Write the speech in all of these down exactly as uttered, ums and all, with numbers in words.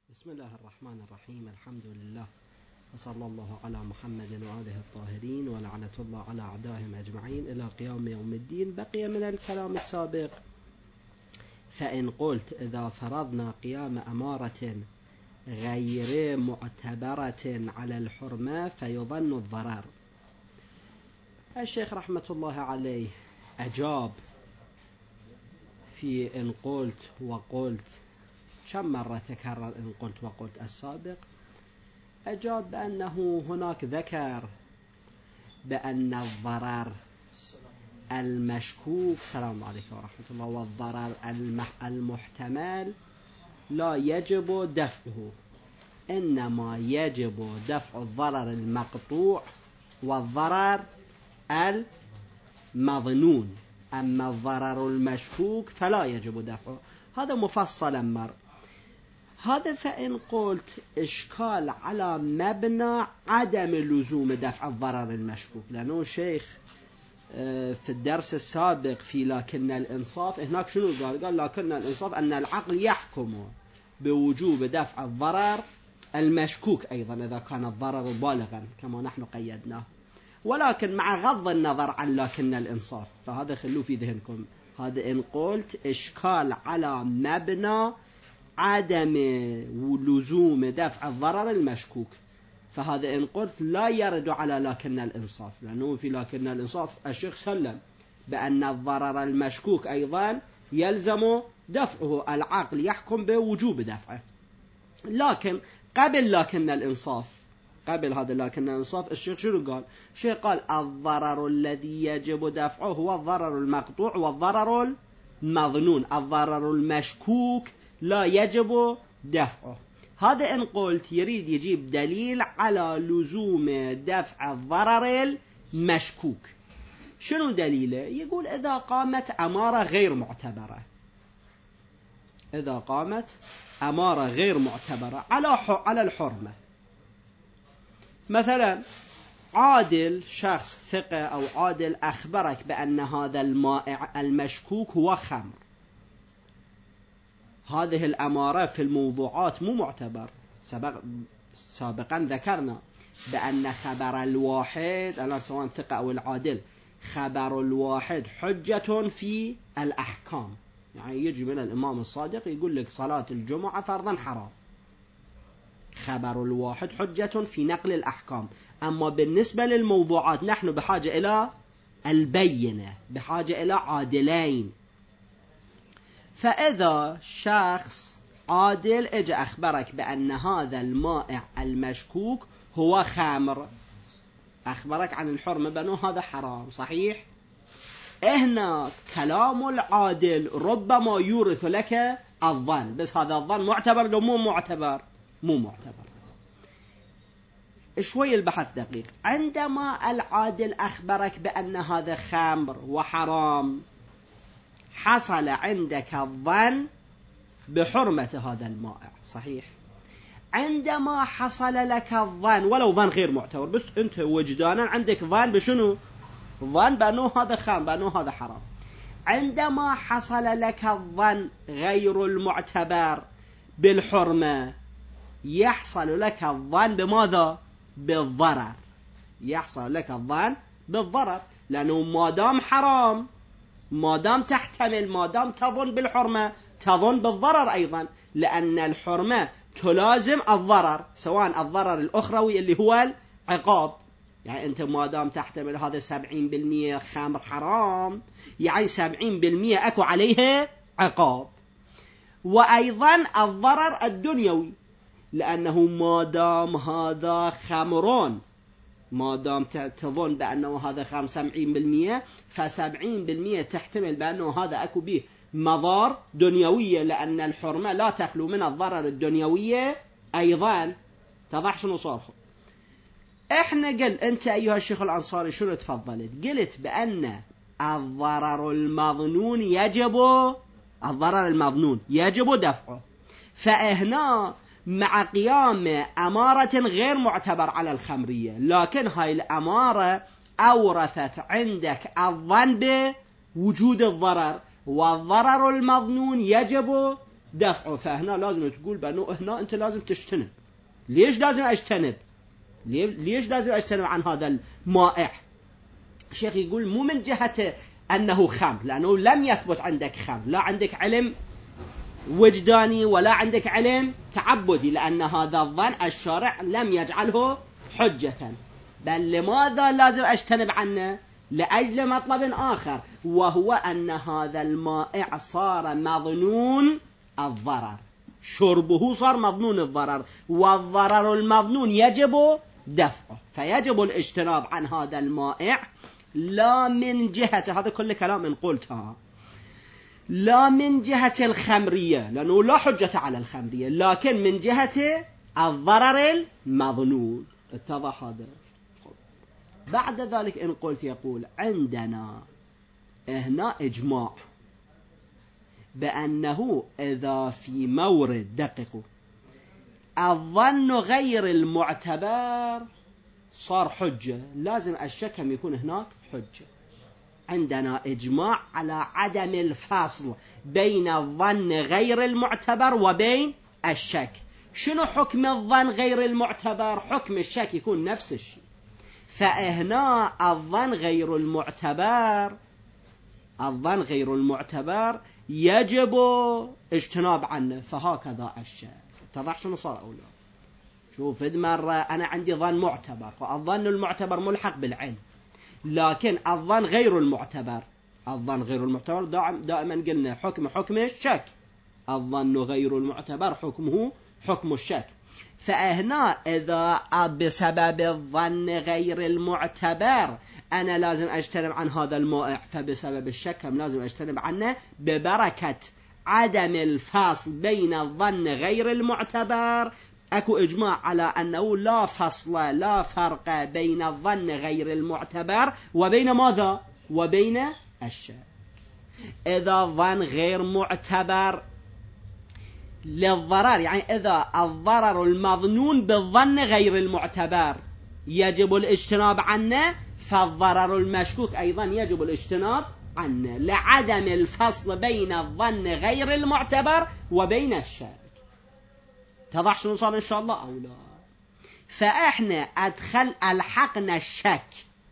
بسم الله الرحمن الرحيم. الحمد لله وصلى الله على محمد وآله الطاهرين ولعنة الله على أعدائهم أجمعين إلى قيام يوم الدين. بقي من الكلام السابق: فإن قلت إذا فرضنا قيام أمارة غير معتبرة على الحرمة فيظن الضرر. الشيخ رحمة الله عليه أجاب في إن قلت وقلت. كم مرة تكرر إن قلت وقلت السابق؟ أجاب بأنه هناك ذكر بأن الضرر المشكوك سلام عليكم ورحمة الله والضرر المحتمل لا يجب دفعه، إنما يجب دفع الضرر المقطوع والضرر المظنون، أما الضرر المشكوك فلا يجب دفعه. هذا مفصلا مر. هذا فإن قلت إشكال على مبنى عدم لزوم دفع الضرر المشكوك، لأنه شيخ في الدرس السابق في لكن الإنصاف هناك شنو قال؟ قال لكن الإنصاف أن العقل يحكم بوجوب دفع الضرر المشكوك أيضا إذا كان الضرر بالغا كما نحن قيدناه، ولكن مع غض النظر عن لكن الإنصاف، فهذا خلوه في ذهنكم. هذا إن قلت إشكال على مبنى عدم لزوم دفع الضرر المشكوك، فهذا إن قلت لا يرد على لكن الإنصاف، لأنه في لكن الإنصاف الشيخ سلم بأن الضرر المشكوك أيضا يلزم دفعه، العقل يحكم بوجوب دفعه. لكن قبل لكن الإنصاف، قبل هذا لكن الإنصاف الشيخ شنو قال؟ الشيخ قال الضرر الذي يجب دفعه هو الضرر المقطوع والضرر المظنون، الضرر المشكوك لا يجب دفعه. هذا إن قلت يريد يجيب دليل على لزوم دفع الضرر المشكوك. شنو دليله؟ يقول إذا قامت أمارة غير معتبرة، إذا قامت أمارة غير معتبرة على على الحرمة، مثلا عادل شخص ثقة أو عادل أخبرك بأن هذا المائع المشكوك هو خمر، هذه الأمارة في الموضوعات مو معتبر. سبق سابقا ذكرنا بأن خبر الواحد الآن سواء ثقة أو العادل، خبر الواحد حجة في الأحكام. يعني يجي من الإمام الصادق يقول لك صلاة الجمعة فرضا حرام، خبر الواحد حجة في نقل الأحكام. أما بالنسبة للموضوعات نحن بحاجة إلى البينة، بحاجة إلى عادلين. فإذا شخص عادل اجى أخبرك بأن هذا المائع المشكوك هو خمر، أخبرك عن الحرمة بأنه هذا حرام، صحيح؟ هنا كلام العادل ربما يورث لك الظن، بس هذا الظن معتبر لو مو معتبر؟ مو معتبر. شوي البحث دقيق. عندما العادل أخبرك بأن هذا خمر وحرام، حصل عندك الظن بحرمة هذا المائع، صحيح؟ عندما حصل لك الظن ولو ظن غير معتبر، بس أنت وجدانا عندك ظن بشنو؟ ظن بأنه هذا خمر، بأنه هذا حرام. عندما حصل لك الظن غير المعتبر بالحرمة، يحصل لك الظن بماذا؟ بالضرر. يحصل لك الظن بالضرر، لأنه ما دام حرام، ما دام تحتمل، ما دام تظن بالحرمة تظن بالضرر أيضا، لأن الحرمة تلازم الضرر، سواء الضرر الأخروي اللي هو العقاب. يعني أنت ما دام تحتمل هذا سبعين بالمئة خمر حرام، يعني سبعين بالمئة أكو عليه عقاب. وأيضا الضرر الدنيوي، لأنه ما دام هذا خمرون، ما دام تظن بأنه هذا خمسين بالمئة، فسبعين بالمئة تحتمل بأنه هذا أكو به مضار دنيوية، لأن الحرمة لا تخلو من الضرر الدنيوية أيضا. تضح شنو صارخ؟ إحنا قل أنت أيها الشيخ الأنصاري شنو تفضلت؟ قلت بأن الضرر المظنون يجب الضرر المظنون يجب دفعه. فإهنا مع قيام أمارة غير معتبر على الخمرية، لكن هاي الأمارة أورثت عندك الظن بوجود الضرر، والضرر المظنون يجب دفعه. فهنا لازم تقول بأنه هنا أنت لازم تجتنب. ليش لازم أجتنب؟ ليش لازم أجتنب عن هذا المائع؟ الشيخ يقول مو من جهة أنه خمر، لأنه لم يثبت عندك خمر، لا عندك علم وجداني ولا عندك علم تعبدي، لأن هذا الظن الشارع لم يجعله حجة. بل لماذا لازم أجتنب عنه؟ لأجل مطلب آخر، وهو أن هذا المائع صار مظنون الضرر، شربه صار مظنون الضرر، والضرر المظنون يجب دفعه، فيجب الاجتناب عن هذا المائع. لا من جهة، هذا كل كلام إن قلتها، لا من جهة الخمرية لأنه لا حجة على الخمرية، لكن من جهة الضرر المظنون. اتضح هذا؟ بعد ذلك إن قلت يقول عندنا هنا إجماع بأنه إذا في مورد دققوا الظن غير المعتبر صار حجة، لازم الشكم يكون هناك حجة. عندنا إجماع على عدم الفاصل بين الظن غير المعتبر وبين الشك. شنو حكم الظن غير المعتبر؟ حكم الشك يكون نفس الشيء. فهنا الظن غير المعتبر، الظن غير المعتبر يجب اجتناب عنه، فهكذا الشك. اتضح شنو صار أولا؟ شوف مرة أنا عندي ظن معتبر، والظن المعتبر ملحق بالعلم، لكن الظن غير المعتبر، الظن غير المعتبر دائما قلنا حكم حكم الشك، الظن غير المعتبر حكمه حكم الشك. فهنا إذا بسبب الظن غير المعتبر أنا لازم أجتنب عن هذا المائع، فبسبب الشك لازم أجتنب عنه ببركة عدم الفاصل بين الظن غير المعتبر. أكو إجماع على أنه لا فصل لا فرق بين الظن غير المعتبر وبين ماذا؟ وبين الشك. إذا الظن غير معتبر للضرر، يعني إذا الضرر المظنون بالظن غير المعتبر يجب الاجتناب عنه، فالضرر المشكوك أيضا يجب الاجتناب عنه لعدم الفصل بين الظن غير المعتبر وبين الشك. تضح شنو صار إن شاء الله أو لا؟ فإحنا أدخل ألحقنا الشك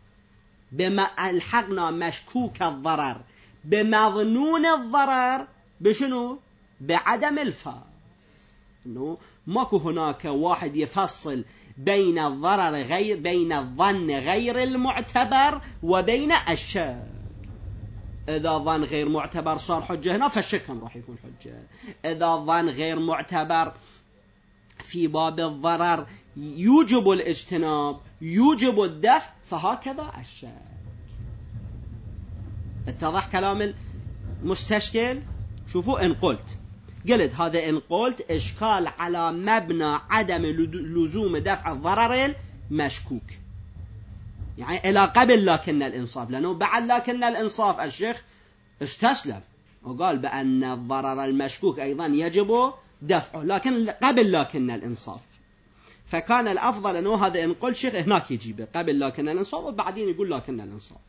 بما ألحقنا مشكوك الضرر بمظنون الضرر بشنو؟ بعدم الفاصل، إنه ماكو هناك واحد يفصل بين الضرر غير بين الظن غير المعتبر وبين الشك. إذا ظن غير معتبر صار حجة هنا، فالشك هم راح يكون حجة. إذا ظن غير معتبر في باب الضرر يوجب الاجتناب يوجب الدفع، فهكذا الشك. اتضح كلام المستشكل؟ شوفوا إن قلت قلت هذا إن قلت إشكال على مبنى عدم لزوم دفع الضرر المشكوك، يعني إلى قبل لكن الإنصاف، لأنه بعد لكن الإنصاف الشيخ استسلم وقال بأن الضرر المشكوك أيضا يجب دفعه، لكن قبل لكن الإنصاف. فكان الأفضل أنه هذا إن قلت شيخ هناك يجيبه قبل لكن الإنصاف وبعدين يقول لكن الإنصاف.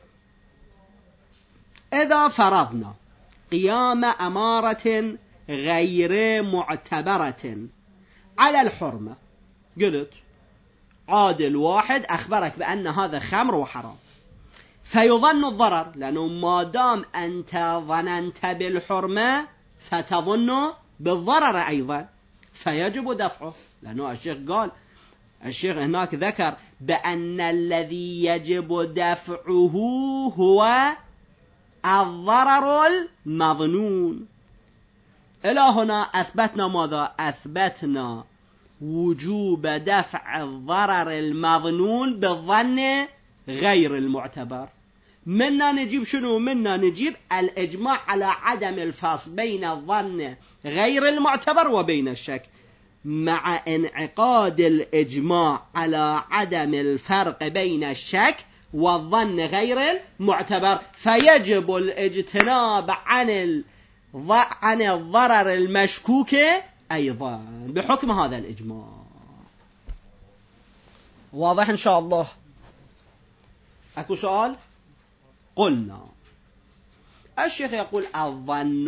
إذا فرضنا قيام أمارة غير معتبرة على الحرمة، قلت عادل واحد أخبرك بأن هذا خمر وحرام، فيظن الضرر، لأنه ما دام أنت ظننت بالحرمة فتظن بالضرر أيضا، فيجب دفعه، لأنه الشيخ قال الشيخ هناك ذكر بأن الذي يجب دفعه هو الضرر المظنون. إلى هنا أثبتنا ماذا؟ أثبتنا وجوب دفع الضرر المظنون بالظن غير المعتبر. منا نجيب شنو؟ منا نجيب الإجماع على عدم الفاصل بين الظن غير المعتبر وبين الشك، مع انعقاد الإجماع على عدم الفرق بين الشك والظن غير المعتبر، فيجب الاجتناب عن عن الضرر المشكوك أيضا بحكم هذا الإجماع. واضح إن شاء الله؟ أكو سؤال؟ قلنا الشيخ يقول الظن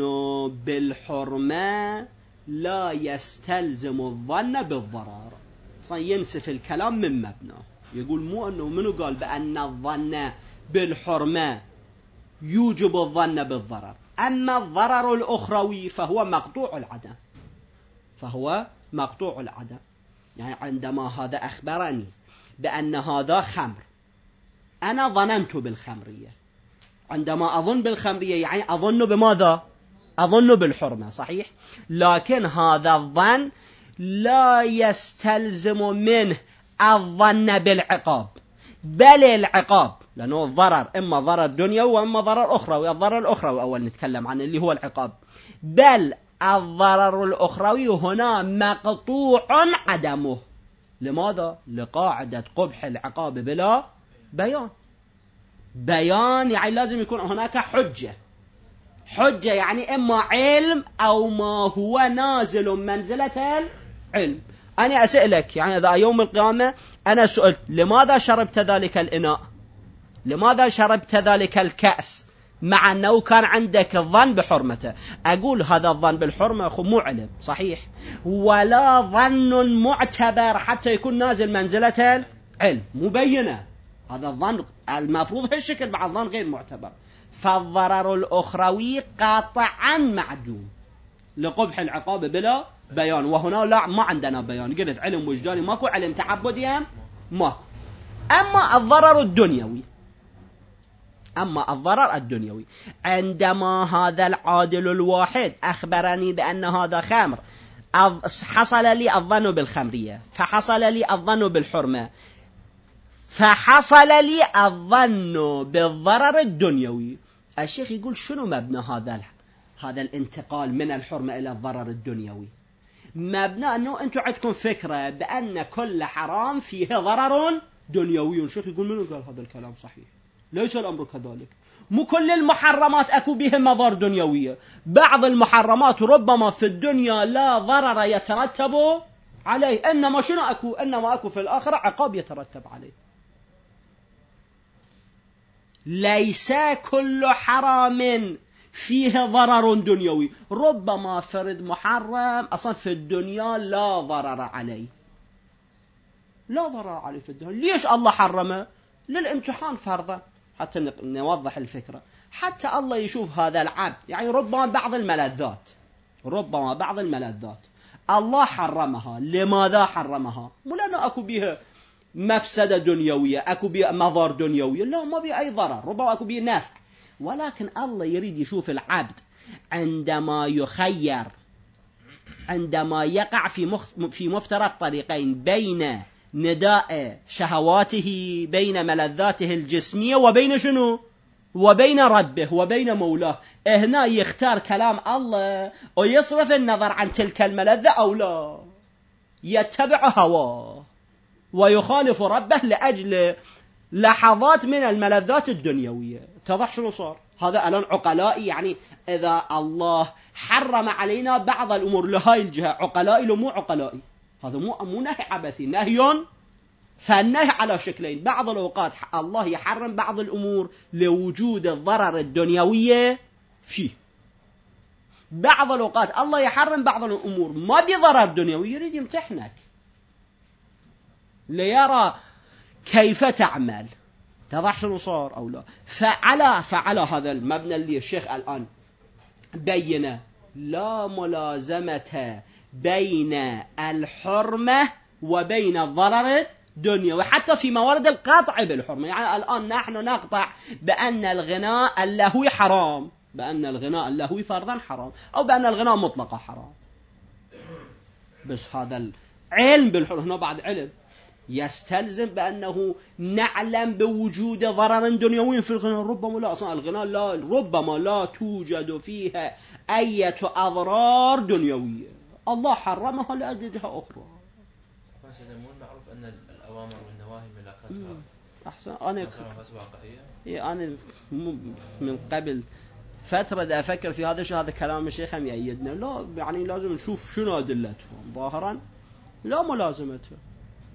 بالحرمة لا يستلزم الظن بالضرر. أصلا ينسف الكلام من مبناه، يقول مو أنه منو قال بأن الظن بالحرمة يوجب الظن بالضرر، أما الضرر الأخروي فهو مقطوع العدم، فهو مقطوع العدم. يعني عندما هذا أخبرني بأن هذا خمر، أنا ظننت بالخمرية، عندما أظن بالخمرية يعني أظن بماذا؟ أظن بالحرمة، صحيح؟ لكن هذا الظن لا يستلزم منه الظن بالعقاب، بل العقاب، لأنه الضرر إما ضرر دنيوي وإما ضرر أخروي. الضرر الأخروي أول نتكلم عنه اللي هو العقاب، بل الضرر الأخروي هنا مقطوع عدمه. لماذا؟ لقاعدة قبح العقاب بلا بيان. بيان يعني لازم يكون هناك حجة، حجة يعني إما علم أو ما هو نازل منزلة العلم. أنا أسألك يعني إذا يوم القيامة أنا سئلت لماذا شربت ذلك الإناء، لماذا شربت ذلك الكأس، مع أنه كان عندك الظن بحرمته، أقول هذا الظن بالحرمة أخو مو علم، صحيح، ولا ظن معتبر حتى يكون نازل منزلة علم مبينة. هذا الظن المفروض هالشكل، مع الظن غير معتبر. فالضرر الأخروي قاطعا معدوم لقبح العقاب بلا بيان، وهنا لا، ما عندنا بيان. قلت علم وجداني ماكو، علم تعبدي ماكو. أما الضرر الدنيوي، أما الضرر الدنيوي عندما هذا العادل الواحد أخبرني بأن هذا خمر، حصل لي الظن بالخمرية، فحصل لي الظن بالحرمة، فحصل لي الظن بالضرر الدنيوي. الشيخ يقول شنو مبنى هذا هذا الانتقال من الحرمة إلى الضرر الدنيوي؟ مبنى أنه أنتم عندكم فكرة بأن كل حرام فيه ضرر دنيوي. الشيخ يقول منو قال هذا الكلام؟ صحيح، ليس الأمر كذلك. مو كل المحرمات أكو بها مضار دنيوية، بعض المحرمات ربما في الدنيا لا ضرر يترتب عليه، إنما شنو أكو؟ إنما أكو في الآخرة عقاب يترتب عليه. ليس كل حرام فيه ضرر دنيوي، ربما فرد محرم أصلا في الدنيا لا ضرر عليه، لا ضرر عليه في الدنيا. ليش الله حرمه؟ للامتحان فرضا، حتى نوضح الفكرة، حتى الله يشوف هذا العبد. يعني ربما بعض الملذات، ربما بعض الملذات الله حرمها. لماذا حرمها؟ مو لأنه أكو بها مفسدة دنيوية، أكو بها مضار دنيوية، لا، ما بها أي ضرر، ربما أكو بها نفع، ولكن الله يريد يشوف العبد عندما يخير، عندما يقع في مخ... في مفترق طريقين بين نداء شهواته، بين ملذاته الجسمية، وبين شنو؟ وبين ربه وبين مولاه. هنا يختار كلام الله ويصرف النظر عن تلك الملذة أو لا، يتبع هواه ويخالف ربه لأجل لحظات من الملذات الدنيوية. اتضح شنو صار؟ هذا الآن عقلائي، يعني إذا الله حرم علينا بعض الأمور لهاي الجهة، عقلائي لو مو عقلائي، هذا مو مو نهي عبثي، نهي. فالنهي على شكلين، بعض الأوقات الله يحرم بعض الأمور لوجود الضرر الدنيوية فيه، بعض الأوقات الله يحرم بعض الأمور ما بضرر دنيوي، يريد يمتحنك ليرى كيف تعمل. تضح شنو صار أو لا؟ فعلى فعلى هذا المبنى اللي الشيخ الآن بيّن لا ملازمة بين الحرمة وبين الضرر الدنيوي، وحتى في موارد القطع بالحرمة. يعني الآن نحن نقطع بأن الغناء اللهوي حرام، بأن الغناء اللهوي فرضا حرام، أو بأن الغناء مطلقا حرام، بس هذا العلم بالحرمة هنا بعد علم يستلزم بأنه نعلم بوجود ضرر دنيوي في الغناء. ربما لا، أصلا الغناء لا، ربما لا توجد فيها أي أضرار دنيوية، الله حرمها لأجل جهة أخرى. مو معروف أن الأوامر والنواهي ملاكاتها أحسن. أنا واقعية. أنا من قبل فترة دا أفكر في هذا، شو هذا كلام الشيخ هم يأيدنا، لا يعني لازم نشوف شنو أدلته، ظاهرا لا ملازمته.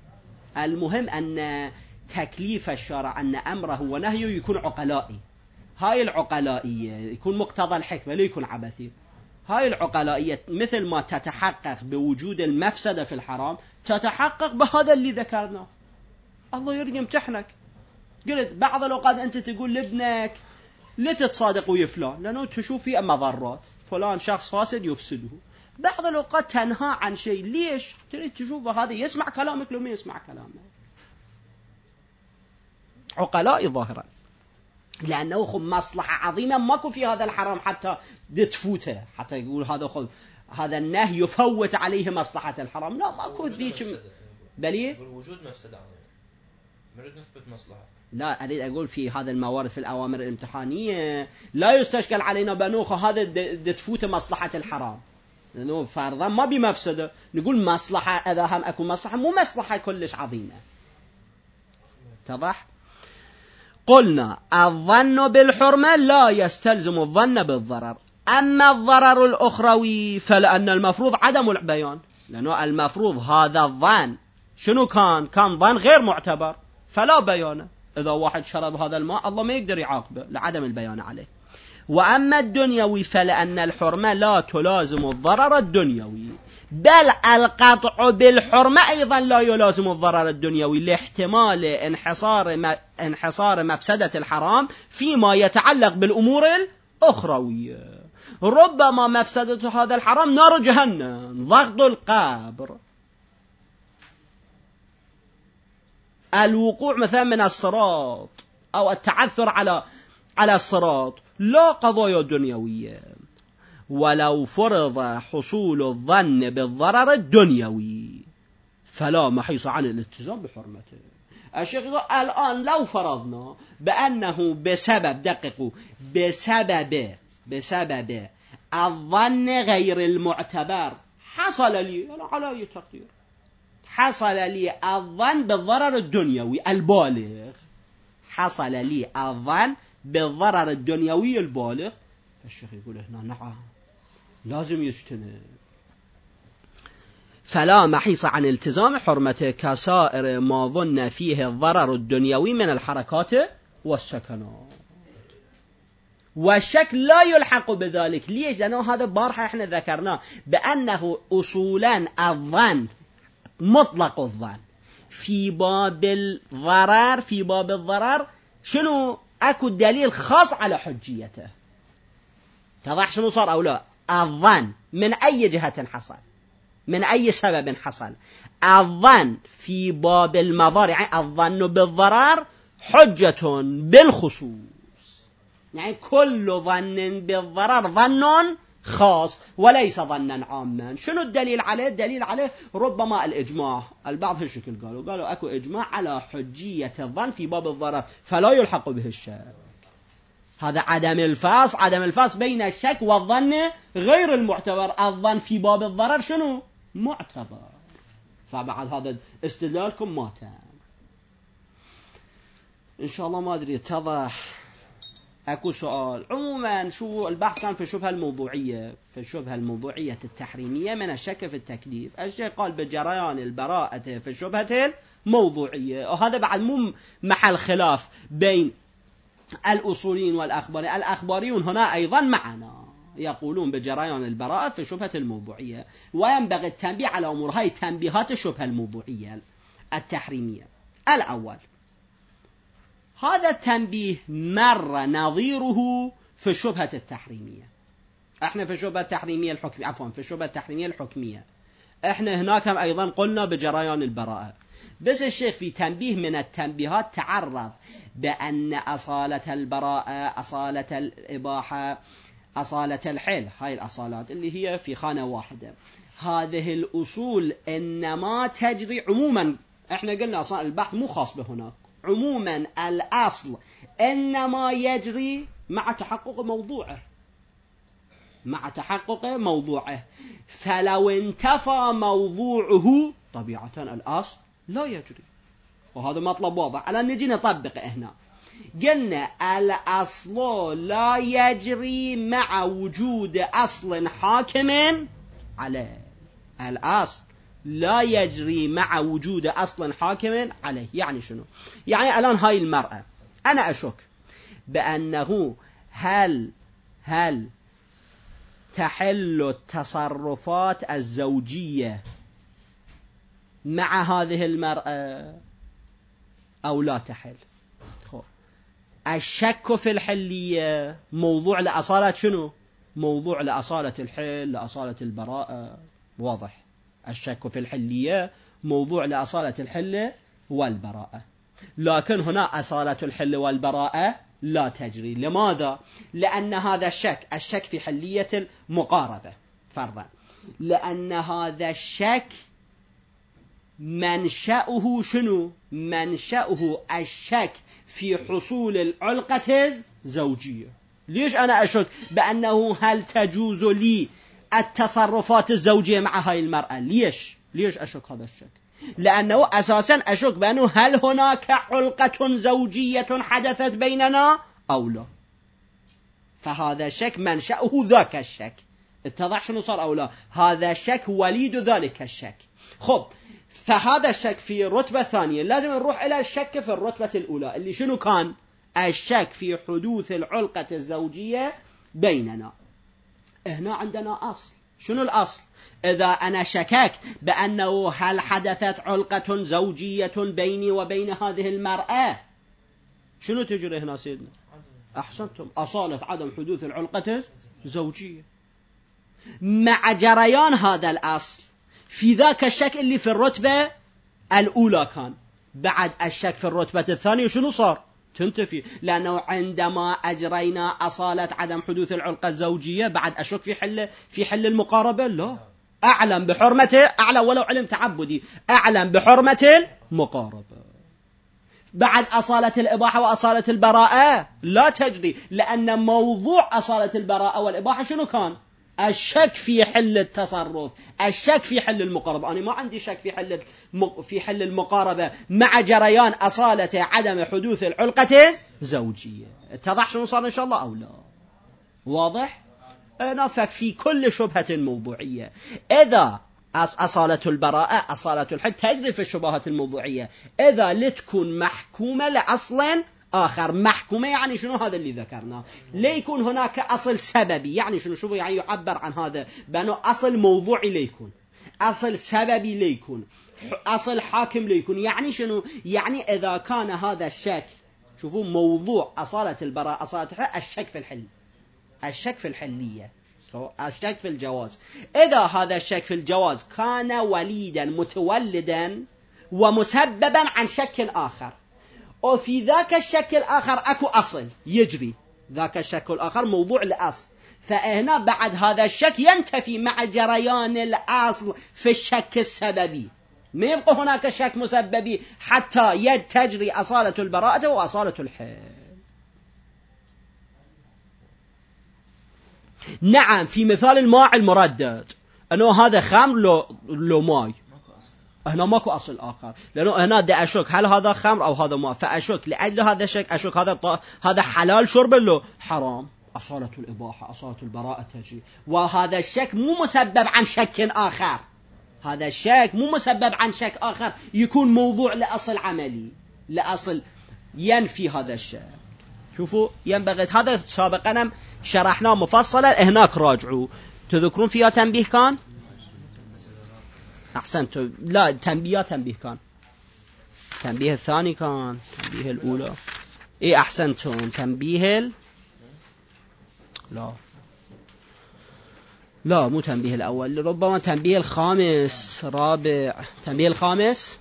المهم أن تكليف الشرع أن أمره ونهيه يكون عقلائي. هاي العقلائية يكون مقتضى الحكمة، لا يكون عبثي. هاي العقلائية مثل ما تتحقق بوجود المفسدة في الحرام تتحقق بهذا اللي ذكرناه. الله يريد يمتحنك. قلت بعض الأوقات أنت تقول لابنك لا تتصادق ويا فلان لأنه تشوف فيه مضرات، فلان شخص فاسد يفسده. بعض الأوقات تنهى عن شيء، ليش؟ تريد تشوف هذا يسمع كلامك لو ما يسمع كلامك. عقلاء ظاهرا، لأنه خب مصلحة عظيمة ماكو في هذا الحرام حتى تفوته، حتى يقول هذا خب هذا النهي يفوت عليه مصلحة الحرام. لا ماكو ذيك بلي وجود مفسدة عظيمة نريد نثبت مصلحة. لا أريد أقول في هذا الموارد في الأوامر الامتحانية لا يستشكل علينا بنوخ هذا تفوت مصلحة الحرام، لأنه فرضا ما بمفسدة نقول مصلحة، إذا هم أكون مصلحة مو مصلحة كلش عظيمة. اتضح؟ قلنا الظن بالحرمة لا يستلزم الظن بالضرر. أما الضرر الأخروي فلأن المفروض عدم البيان، لأنه المفروض هذا الظن شنو كان؟ كان ظن غير معتبر فلا بيانه. إذا واحد شرب هذا الماء الله ما يقدر يعاقبه لعدم البيان عليه. وأما الدنيوي فلأن الحرمة لا تلازم الضرر الدنيوي، بل القطع بالحرمة أيضا لا يلازم الضرر الدنيوي لاحتمال انحصار انحصار مفسدة الحرام فيما يتعلق بالأمور الأخروية. ربما مفسدة هذا الحرام نار جهنم، ضغط القبر، الوقوع مثلا من الصراط أو التعثر على على الصراط، لا قضايا دنيوية. ولو فرض حصول الظن بالضرر الدنيوي فلا محيص عن الالتزام بحرمته. الشيخ يقول الآن لو فرضنا بأنه بسبب دققوا بسبب بسبب الظن غير المعتبر حصل لي على أي تقدير حصل لي الظن بالضرر الدنيوي البالغ، حصل لي الظن بالضرر الدنيوي البالغ، فالشيخ يقول هنا نعم لازم يجتنب، فلا محيص عن التزام حرمته كسائر ما ظن فيه الضرر الدنيوي من الحركات والسكنات. والشك لا يلحق بذلك. ليش؟ لأنه هذا بارحة احنا ذكرناه بأنه أصولا الظن مطلق الظن في باب الضرر في باب الضرر شنو أكو دليل خاص على حجيته. تضح شنو صار أو لا؟ الظن من أي جهة حصل، من أي سبب حصل، الظن في باب المضار يعني الظن بالضرر حجة بالخصوص، يعني كل ظن بالضرر ظن خاص وليس ظنا عاما. شنو الدليل عليه؟ الدليل عليه ربما الإجماع. البعض هالشكل قالوا قالوا أكو إجماع على حجية الظن في باب الضرر فلا يلحق به الشك. هذا عدم الفاصل عدم الفاصل بين الشك والظن غير المعتبر. الظن في باب الضرر شنو؟ معتبر. فبعد هذا استدلالكم ما تام إن شاء الله. ما أدري اتضح. أكو سؤال. عموما شو البحث كان في الشبهة الموضوعية في الشبهة الموضوعية التحريمية من الشك في التكليف. الشيء قال بجريان البراءة في الشبهة الموضوعية، وهذا بعد مو محل خلاف بين الأصوليين والأخباريين. الأخباريون هنا أيضا معنا يقولون بجريان البراءة في الشبهة الموضوعية، وينبغي التنبيه على أمور هاي تنبيهات الشبهة الموضوعية التحريمية. الأول، هذا التنبيه مر نظيره في الشبهة التحريمية. احنا في الشبهة التحريمية الحكمية عفوا في الشبهة التحريمية الحكمية احنا هناك أيضا قلنا بجريان البراءة، بس الشيخ في تنبيه من التنبيهات تعرض بأن أصالة البراءة، أصالة الإباحة، أصالة الحل، هاي الأصالات اللي هي في خانة واحدة، هذه الأصول إنما تجري عموما. احنا قلنا أصلا البحث مو خاص بهناك، عموما الأصل إنما يجري مع تحقق موضوعه مع تحقق موضوعه فلو انتفى موضوعه طبيعة الأصل لا يجري، وهذا مطلب واضح. الآن نجي نطبق هنا. قلنا الأصل لا يجري مع وجود أصل حاكم عليه. الأصل لا يجري مع وجود أصل حاكم عليه. يعني شنو؟ يعني الآن هاي المرأة أنا أشك بأنه هل هل تحل التصرفات الزوجية مع هذه المرأة أو لا تحل؟ الشك في الحلية موضوع لأصالة شنو؟ موضوع لأصالة الحل، لأصالة البراءة. واضح؟ الشك في الحلية موضوع لأصالة الحل والبراءة، لكن هنا أصالة الحل والبراءة لا تجري. لماذا؟ لأن هذا الشك، الشك في حلية المقاربة فرضا، لأن هذا الشك منشأه شنو؟ منشأه الشك في حصول العلقة الزوجية. ليش أنا أشك بأنه هل تجوز لي التصرفات الزوجية مع هاي المرأة؟ ليش؟ ليش أشك هذا الشك؟ لأنه أساسا أشك بأنه هل هناك علقة زوجية حدثت بيننا أو لا. فهذا الشك منشأه ذاك الشك. اتضح شنو صار أو لا؟ هذا الشك وليد ذلك الشك. خب، فهذا الشك في رتبة ثانية لازم نروح إلى الشك في الرتبة الأولى اللي شنو كان؟ الشك في حدوث العلقة الزوجية بيننا. هنا عندنا أصل. شنو الأصل؟ إذا أنا شككت بأنه هل حدثت علقة زوجية بيني وبين هذه المرأة، شنو تجري هنا سيدنا؟ أحسنتم، أصالة عدم حدوث العلقة الزوجية. مع جريان هذا الأصل في ذاك الشك اللي في الرتبة الأولى كان، بعد الشك في الرتبة الثانية شنو صار؟ تنتفي. لأنه عندما أجرينا أصالة عدم حدوث العلقة الزوجية بعد أشك في حل في حل المقاربة، لا، أعلم بحرمته، أعلم ولو علم تعبدي، أعلم بحرمة المقاربة. بعد أصالة الإباحة وأصالة البراءة لا تجري، لأن موضوع أصالة البراءة والإباحة شنو كان؟ الشك في حل التصرف، الشك في حل المقاربة. أنا ما عندي شك في حل في حل المقاربة مع جريان أصالة عدم حدوث العلقة الزوجية. اتضح شنو صار إن شاء الله أو لا؟ واضح؟ نفك في كل شبهة موضوعية. إذا أصالة البراءة أصالة الحل تجري في الشبهات الموضوعية إذا لتكون محكومة لأصل آخر. محكومة يعني شنو؟ هذا اللي ذكرناه. ليكون هناك أصل سببي، يعني شنو؟ شوفوا، يعني يعبر عن هذا بأنه أصل موضوعي ليكون، أصل سببي ليكون، أصل حاكم ليكون. يعني شنو؟ يعني إذا كان هذا الشك، شوفوا، موضوع أصالة البراءة أصالة الحل الشك في الحل، الشك في الحلية، الشك في الجواز. إذا هذا الشك في الجواز كان وليدا متولدا ومسببا عن شك آخر، وفي ذاك الشك الآخر أكو أصل يجري، ذاك الشك الآخر موضوع لأصل، فهنا بعد هذا الشك ينتفي مع جريان الأصل في الشك السببي. ما يبقى هناك شك مسببي حتى يتجري أصالة البراءة وأصالة الحل. نعم، في مثال الماء المردد أنه هذا خمر لو, لو ماي، هنا ماكو أصل آخر، لأنه هنا دا أشك هل هذا خمر أو هذا ماء، فأشك لأجل هذا الشك أشك هذا هذا حلال شرب له حرام، أصالة الإباحة أصالة البراءة تجي. وهذا الشك مو مسبب عن شك آخر، هذا الشك مو مسبب عن شك آخر، يكون موضوع لأصل عملي، لأصل ينفي هذا الشك. شوفوا، ينبغي هذا سابقا شرحناه مفصلا، هناك راجعوا. تذكرون فيها تنبيه كان؟ أحسنتوا. لا، تنبيه تنبيه كان، تنبيه الثاني كان، تنبيه الأولى. إيه أحسنتم، تنبيه ال... لا لا مو تنبيه الأول، ربما تنبيه الخامس رابع، تنبيه الخامس.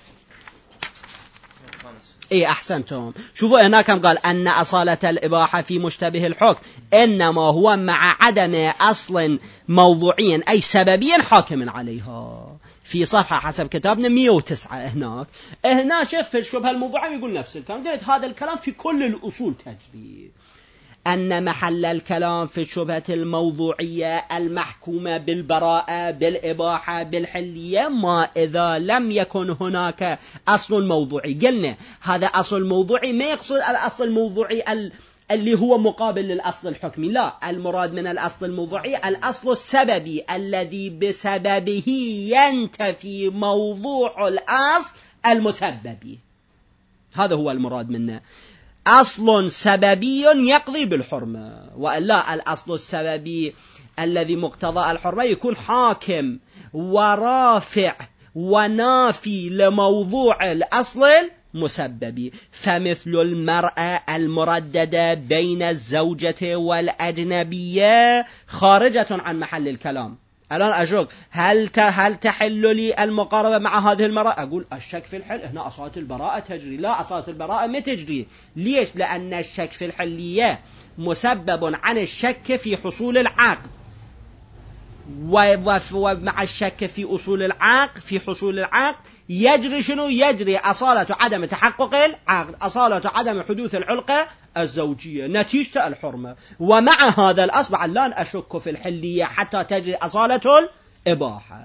إيه أحسنتم. شوفوا هناك كم قال أن أصالة الإباحة في مشتبه الحكم إنما هو مع عدم أصل موضوعي أي سببي حاكم عليها. في صفحة حسب كتابنا مئة وتسعة. هناك هنا شيخ في الشبهة الموضوعية يقول نفس الكلام. قلت هذا الكلام في كل الأصول تجري، أن محل الكلام في الشبهة الموضوعية المحكومة بالبراءة بالإباحة بالحلية ما إذا لم يكن هناك أصل موضوعي. قلنا هذا أصل موضوعي ما يقصد الأصل الموضوعي اللي هو مقابل للأصل الحكمي، لا، المراد من الأصل الموضوعي الأصل السببي الذي بسببه ينتفي موضوع الأصل المسببي، هذا هو المراد منه. أصل سببي يقضي بالحرمة، وإلا الأصل السببي الذي مقتضى الحرمة يكون حاكم ورافع ونافي لموضوع الأصل المسبب. فمثل المرأة المرددة بين الزوجة والأجنبية خارجة عن محل الكلام. الآن أشك هل هل تحل لي المقاربة مع هذه المرأة؟ أقول الشك في الحل، هنا أصالة البراءة تجري. لا، أصالة البراءة ما تجري. ليش؟ لأن الشك في الحلية مسبب عن الشك في حصول العقد، ومع الشك في أصول العقد في حصول العقد يجري شنو؟ يجري أصالة عدم تحقق العقد، أصالة عدم حدوث العلاقة الزوجية، نتيجة الحرمة. ومع هذا الأصل بعد لا أشك في الحلية حتى تجري أصالة الإباحة،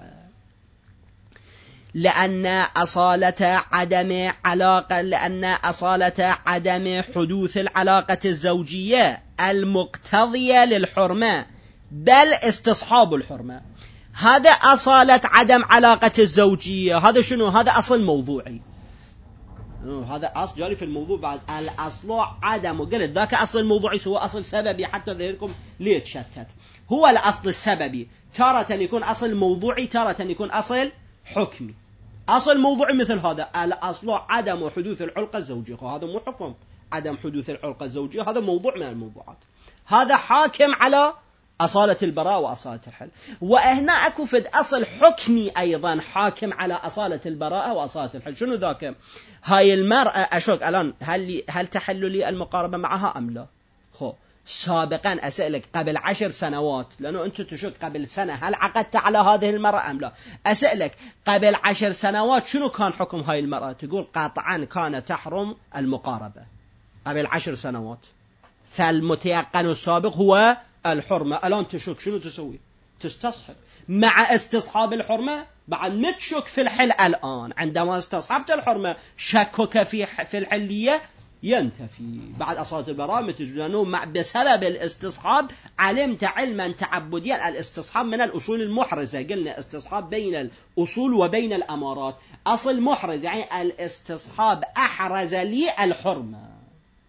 لأن أصالة عدم علاقة لأن أصالة عدم حدوث العلاقة الزوجية المقتضية للحرمة بل استصحاب الحرمة. هذا أصالة عدم علاقة الزوجية، هذا شنو؟ هذا أصل موضوعي، هذا أصل جاري في الموضوع. بعد الأصل عدم، وقلت ذاك أصل موضوعي هو أصل سببي حتى ذهنكم ليتشتت. هو الأصل السببي تارة يكون أصل موضوعي، تارة يكون أصل حكمي. أصل موضوعي مثل هذا الأصل عدم حدوث العلاقة الزوجية، هذا مو حكم عدم حدوث العلاقة الزوجية، هذا موضوع من الموضوعات، هذا حاكم على أصالة البراءة وأصالة الحل. وهنا أكو فد أصل حكمي أيضا حاكم على أصالة البراءة وأصالة الحل. شنو ذاك؟ هاي المرأة أشوك الآن هل هل تحل لي المقاربة معها أم لا؟ خو سابقا أسألك قبل عشر سنوات، لأنه أنت تشك قبل سنة هل عقدت على هذه المرأة أم لا؟ أسألك قبل عشر سنوات شنو كان حكم هاي المرأة؟ تقول قاطعا كان تحرم المقاربة قبل عشر سنوات، فالمتيقن السابق هو الحرمة. الآن تشك شنو تسوي؟ تستصحب. مع استصحاب الحرمة بعد ما تشك في الحل الآن، عندما استصحبت الحرمة شكك في في الحلية ينتفي. بعد أصالة البراءة متجدونه مع بسبب الاستصحاب علمت علما تعبديا. الاستصحاب من الأصول المحرزة، قلنا استصحاب بين الأصول وبين الأمارات، أصل محرز يعني الاستصحاب أحرز لي الحرمة.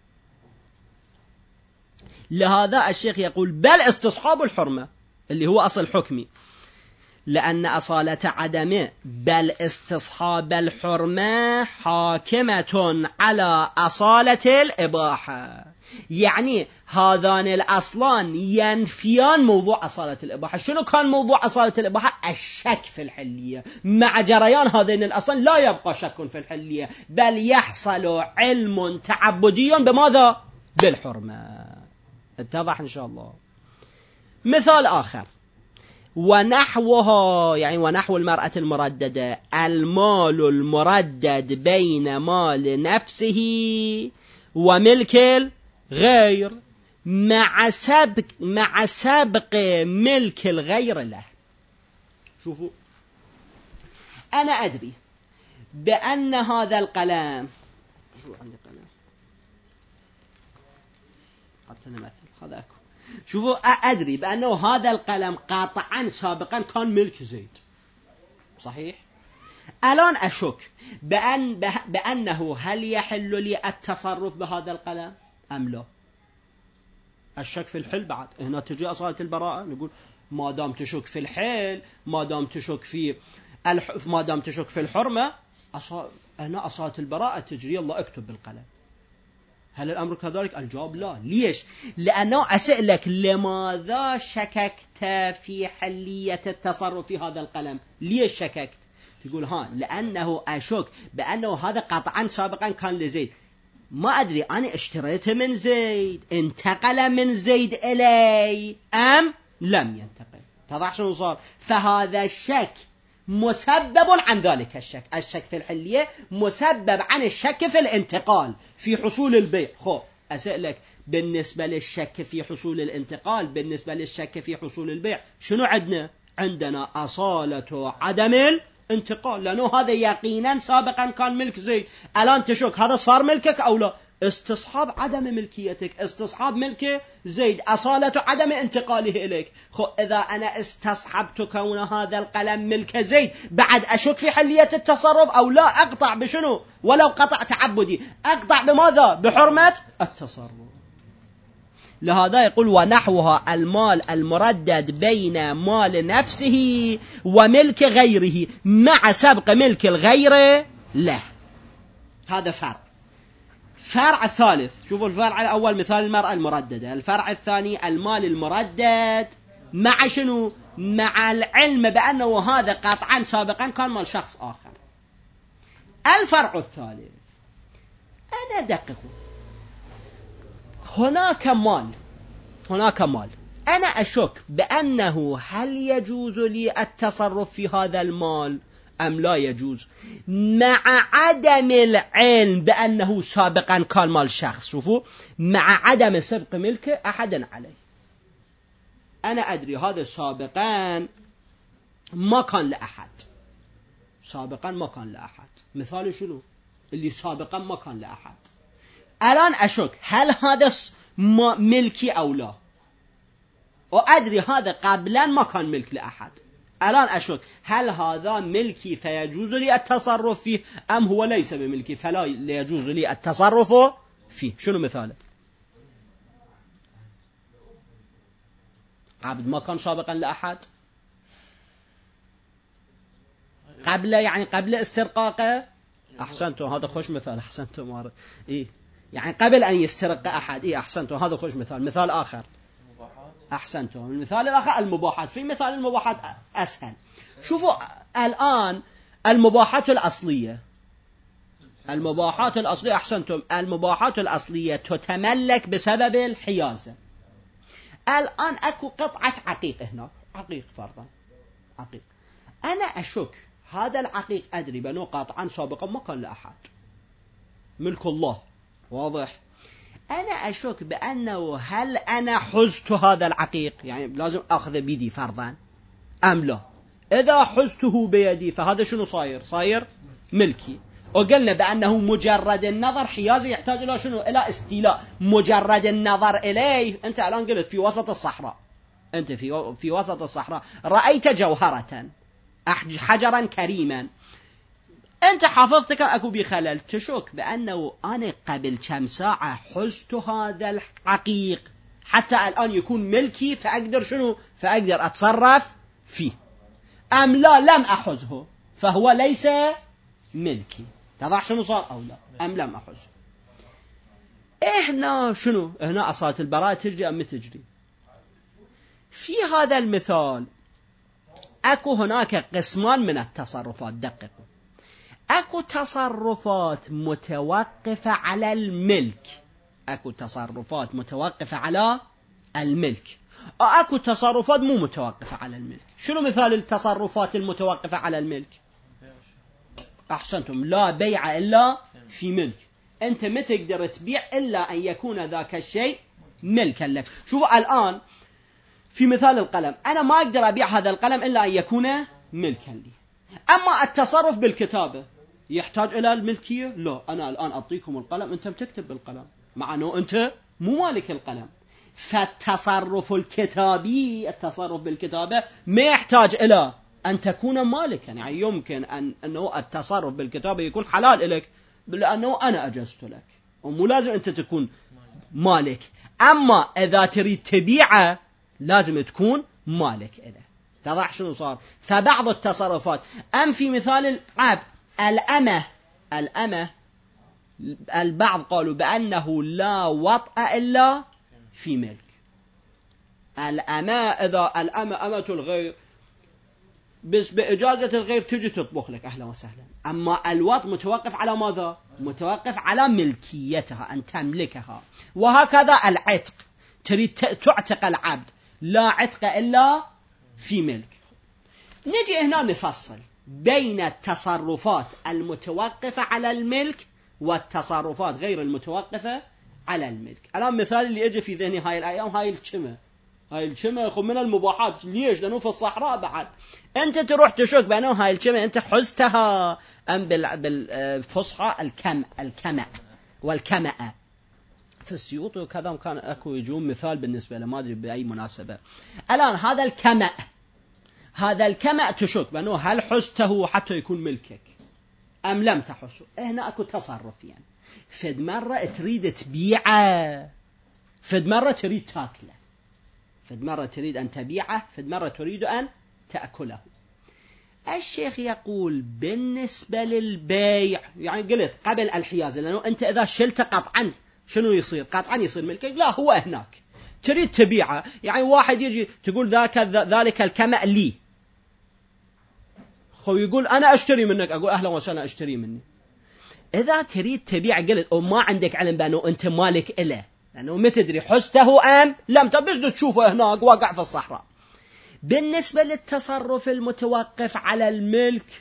لهذا الشيخ يقول بل استصحاب الحرمة اللي هو أصل حكمي، لأن أصالة عدمه بل استصحاب الحرمة حاكمة على أصالة الإباحة. يعني هذان الأصلان ينفيان موضوع أصالة الإباحة. شنو كان موضوع أصالة الإباحة؟ الشك في الحلية. مع جريان هذين الأصلان لا يبقى شك في الحلية، بل يحصل علم تعبدي بماذا؟ بالحرمة. اتضح إن شاء الله. مثال آخر، ونحوها يعني ونحو المرأة المرددة، المال المردد بين مال نفسه وملك الغير مع سبق مع سبق ملك الغير له. شوفوا، أنا أدري بأن هذا القلم، شو عندي قلم حتى نمثل هذا أكو. شوفوا، أدري بأنه هذا القلم قاطعا سابقا كان ملك زيد، صحيح؟ الآن أشك بأن بأنه هل يحل لي التصرف بهذا القلم أم لا؟ الشك في الحل. بعد هنا تجي أصالة البراءة، نقول ما دام تشك في الحل، ما دام تشك في الح... ما دام تشك في الحرمة، أصال... هنا أصالة البراءة تجري. الله اكتب بالقلم. هل الأمر كذلك؟ الجواب لا. ليش؟ لأنه أسألك لماذا شككت في حلية التصرف في هذا القلم؟ ليش شككت؟ تقول ها لأنه أشك بأنه هذا قطعا سابقا كان لزيد. ما أدري أنا اشتريته من زيد، انتقل من زيد إلي أم لم ينتقل. تضح شنو صار؟ فهذا الشك مسبب عن ذلك الشك. الشك في الحلية مسبب عن الشك في الانتقال في حصول البيع. خو أسألك بالنسبة للشك في حصول الانتقال، بالنسبة للشك في حصول البيع، شنو عندنا؟ عندنا أصالة عدم الانتقال، لأنه هذا يقينا سابقا كان ملك زيد. الآن تشك هذا صار ملكك أو لا؟ استصحاب عدم ملكيتك، استصحاب ملك زيد، أصالة عدم انتقاله إليك. خو إذا أنا استصحبت كون هذا القلم ملك زيد، بعد أشك في حلية التصرف أو لا؟ أقطع بشنو؟ ولو قطع تعبدي، أقطع بماذا؟ بحرمة التصرف. لهذا يقول ونحوها المال المردد بين مال نفسه وملك غيره مع سبق ملك الغير له. هذا فرع. فرع ثالث، شوفوا الفرع الأول مثال المرأة المرددة، الفرع الثاني المال المردد مع شنو؟ مع العلم بأنه هذا قطعا سابقا كان مال شخص آخر. الفرع الثالث، أنا دققوا، هناك مال هناك مال أنا أشك بأنه هل يجوز لي التصرف في هذا المال أم لا يجوز، مع عدم العلم بأنه سابقا كان مال شخص. شوفوا، مع عدم سبق ملك أحد عليه. أنا أدري هذا سابقا ما كان لأحد، سابقا ما كان لأحد. مثال شنو؟ اللي سابقا ما كان لأحد. الآن أشك هل هذا ملكي أو لا، وأدري هذا قبلا ما كان ملك لأحد. الآن أشك هل هذا ملكي فيجوز لي التصرف فيه أم هو ليس بملكي فلا يجوز لي التصرف فيه. شنو مثاله؟ عبد ما كان سابقا لأحد، قبل يعني قبل استرقاقه. أحسنتم، هذا خوش مثال. أحسنتم. إيه يعني قبل أن يسترق أحد. إيه أحسنتم، هذا خوش مثال. مثال آخر. أحسنتم، المثال الآخر المباحات. في مثال المباحات أسهل. شوفوا الآن المباحات الأصلية، المباحات الأصلية أحسنتم، المباحات الأصلية تتملك بسبب الحيازة. الآن أكو قطعة عقيق هناك، عقيق فرضا، عقيق. أنا أشك هذا العقيق أدري بأنه قطعا سابقا ما كان لأحد، ملك الله، واضح؟ أنا أشك بأنه هل أنا حزت هذا العقيق، يعني لازم أخذ بيدي فرضا أم لا؟ إذا حزته بيدي فهذا شنو صاير؟ صاير ملكي. وقلنا بأنه مجرد النظر حيازي يحتاج إلى شنو؟ إلى استيلاء. مجرد النظر إليه، أنت الآن قلت في وسط الصحراء، أنت في في وسط الصحراء رأيت جوهرة، حجرا كريما، أنت حافظتك أكو بخلل، تشك بأنه أنا قبل كم ساعة حزت هذا الحقيق حتى الآن يكون ملكي، فأقدر شنو؟ فأقدر أتصرف فيه، أم لا لم أحزه فهو ليس ملكي. تضع شنو صار أو لا، أم لم أحزه. هنا شنو؟ هنا أصالة البراءة تجري أم تجري؟ في هذا المثال أكو هناك قسمان من التصرفات. دققوا، أكو تصرفات متوقفة على الملك، أكو تصرفات متوقفة على الملك، أكو تصرفات مو متوقفة على الملك. شنو مثال التصرفات المتوقفة على الملك؟ أحسنتم، لا بيع إلا في ملك. أنت ما تقدر تبيع إلا أن يكون ذاك الشيء ملكا لك. شوفوا الآن في مثال القلم، أنا ما أقدر أبيع هذا القلم إلا أن يكون ملكا لي. أما التصرف بالكتابة يحتاج إلى الملكية؟ لا، أنا الآن أعطيكم القلم، أنت بتكتب بالقلم، مع أنه أنت مو مالك القلم. فالتصرف الكتابي، التصرف بالكتابة ما يحتاج إلى أن تكون مالكا. يعني يمكن أن أنه التصرف بالكتابة يكون حلال لك لأنه أنا أجزت لك، ومو لازم أنت تكون مالك. أما إذا تريد تبيعه لازم تكون مالك إله. تضع شنو صار؟ فبعض التصرفات، أم في مثال العبد الأمة، الأمة البعض قالوا بأنه لا وطأ إلا في ملك. الأمة إذا الأمة أمة الغير بس بإجازة الغير تجي تطبخ لك، أهلا وسهلا. أما الوط متوقف على ماذا؟ متوقف على ملكيتها، أن تملكها. وهكذا العتق، تريد تعتق العبد، لا عتق إلا في ملك. نجي هنا نفصل بين التصرفات المتوقفة على الملك والتصرفات غير المتوقفة على الملك. الآن مثال اللي يجي في ذهني هاي الأيام، هاي الشمة، هاي الشمة يخو من المباحات. ليش؟ لأنه في الصحراء بعد. أنت تروح تشك بأنه هاي الشمة أنت حزتها أم بالفصحى الكم الكمأ والكمأة. في السيوطي وكذا، كان أكو يجون مثال بالنسبة له ما أدري بأي مناسبة. الآن هذا الكمأ، هذا الكمأ تشك بأنه هل حسته حتى يكون ملكك أم لم تحسه. هنا أكو تصرف، يعني فد مرة تريد تبيعه، فد مرة تريد تاكله، فد مرة تريد أن تبيعه، فد مرة تريد أن تأكله. الشيخ يقول بالنسبة للبيع، يعني قلت قبل الحيازة، لأنه أنت إذا شلت قطعا شنو يصير؟ قطعا يصير ملكك. لا، هو هناك تريد تبيعه، يعني واحد يجي تقول ذاك ذلك الكمأ لي، خو يقول أنا أشتري منك، أقول أهلا وسهلا أشتري مني. إذا تريد تبيع قلت أو ما عندك علم بأنه أنت مالك إله، لأنه ما تدري حسته أم لم، تبدأ تشوفه هناك واقع في الصحراء. بالنسبة للتصرف المتوقف على الملك،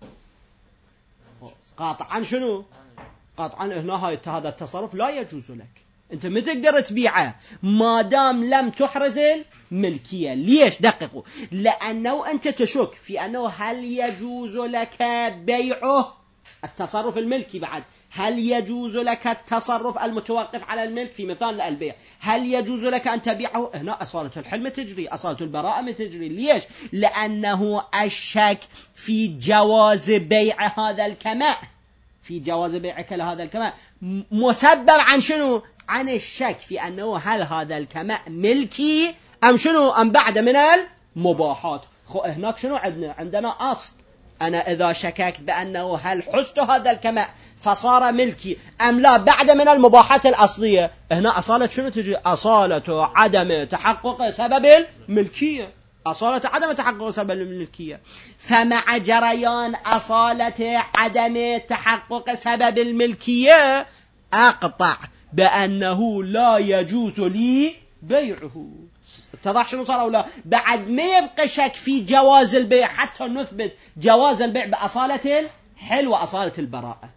قاطعا شنو؟ قاطعا هنا هاي هذا التصرف لا يجوز لك، أنت ما تقدر تبيعه ما دام لم تحرز الملكية. ليش؟ دققوا، لأنه أنت تشك في أنه هل يجوز لك بيعه، التصرف الملكي بعد، هل يجوز لك التصرف المتوقف على الملك في مثال البيع، هل يجوز لك أن تبيعه؟ هنا أصالة الحلم تجري، أصالة البراءة تجري. ليش؟ لأنه الشك في جواز بيع هذا الكماء، في جواز بيعك لهذا الكماء مسبب عن شنو؟ عن الشك في أنه هل هذا الكماء ملكي أم شنو، أم بعد من المباحات. خو هناك شنو عندنا؟ عندنا أصل، أنا إذا شككت بأنه هل حست هذا الكماء فصار ملكي أم لا بعد من المباحات الأصلية، هنا أصالة شنو تجي؟ أصالة عدم تحقق سبب الملكية، أصالة عدم تحقق سبب الملكية. فمع جريان أصالة عدم تحقق سبب الملكية أقطع بأنه لا يجوز لي بيعه. اتضح شنو صار أو لا؟ بعد ما يبقى شك في جواز البيع حتى نثبت جواز البيع بأصالة الحل وأصالة البراءة.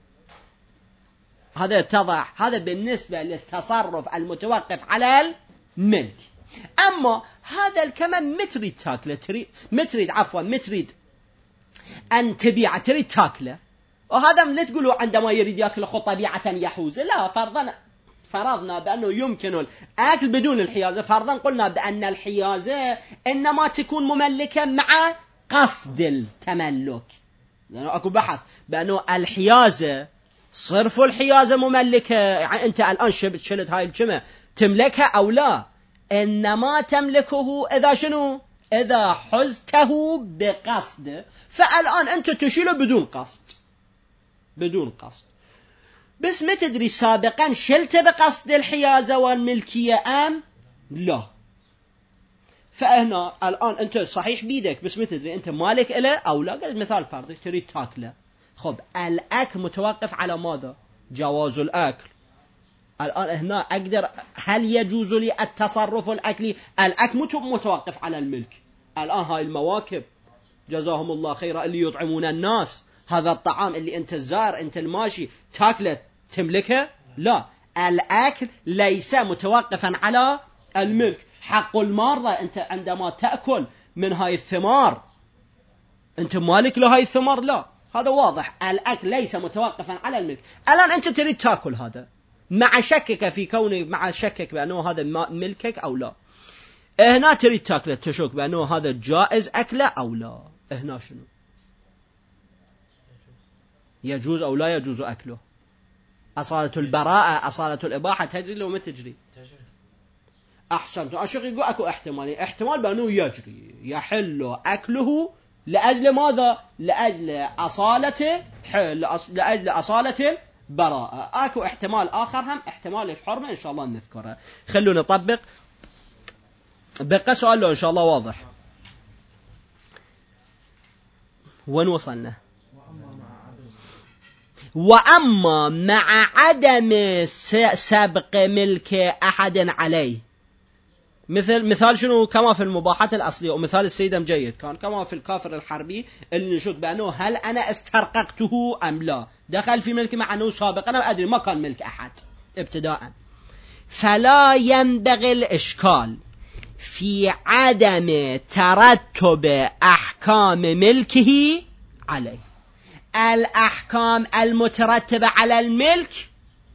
هذا اتضح. هذا بالنسبة للتصرف المتوقف على الملك. أما هذا الكماء متريد تاكله، تريد متريد عفوا متريد أن تبيع، تريد تاكله، وهذا لا تقولوا عندما يريد يأكل خو طبيعة يحوز، لا، فرضا فرضنا بأنه يمكن الأكل بدون الحيازة، فرضا قلنا بأن الحيازة إنما تكون مملكة مع قصد التملك، لأنه يعني أكو بحث بأنه الحيازة صرف الحيازة مملكة، يعني أنت الآن شبت شلت هاي الجمع تملكها أو لا، إنما تملكه إذا شنو؟ إذا حزته بقصد. فالآن أنت تشيله بدون قصد، بدون قصد، بس ما تدري سابقا شلت بقصد الحيازة والملكية أم لا. فهنا الآن أنت صحيح بيدك بس ما تدري أنت مالك إله أو لا. قلت مثال فردي تريد تاكله، خب الأكل متوقف على ماذا؟ جواز الأكل. الآن هنا أقدر، هل يجوز لي التصرف الأكلي؟ الأكل متوقف على الملك. الآن هاي المواكب جزاهم الله خيرا اللي يطعمون الناس، هذا الطعام اللي أنت الزار أنت الماشي تاكله تملكه؟ لا، الأكل ليس متوقفا على الملك. حق المارة، أنت عندما تأكل من هاي الثمار أنت مالك لهاي الثمار؟ لا، هذا واضح، الأكل ليس متوقفا على الملك. الآن أنت تريد تأكل هذا مع شكك في كونه، مع شكك بأنه هذا ملكك أو لا. هنا تريد تأكله تشك بأنه هذا جائز أكله أو لا. هنا شنو؟ يجوز أو لا يجوز أكله؟ أصالة البراءة أصالة الإباحة تجري لو ما تجري؟ تجري. أحسنت. أشيخ يقول أكو احتمال، احتمال بأنه يجري يحل أكله لأجل ماذا؟ لأجل أصالة لأجل أصالة البراءة. أكو احتمال آخر هم احتمال الحرمة إن شاء الله نذكره. خلونا نطبق. بقى سؤال له إن شاء الله واضح. وين وصلنا؟ وأما مع عدم سبق ملك أحد عليه، مثل مثال شنو؟ كما في المباحات الأصلية، ومثال السيدم جيد كان كما في الكافر الحربي اللي نشك بأنه هل أنا استرققته أم لا، دخل في ملك مع أنه سابقا أنا أدري ما كان ملك أحد ابتداء. فلا ينبغي الإشكال في عدم ترتب أحكام ملكه عليه. الأحكام المترتبة على الملك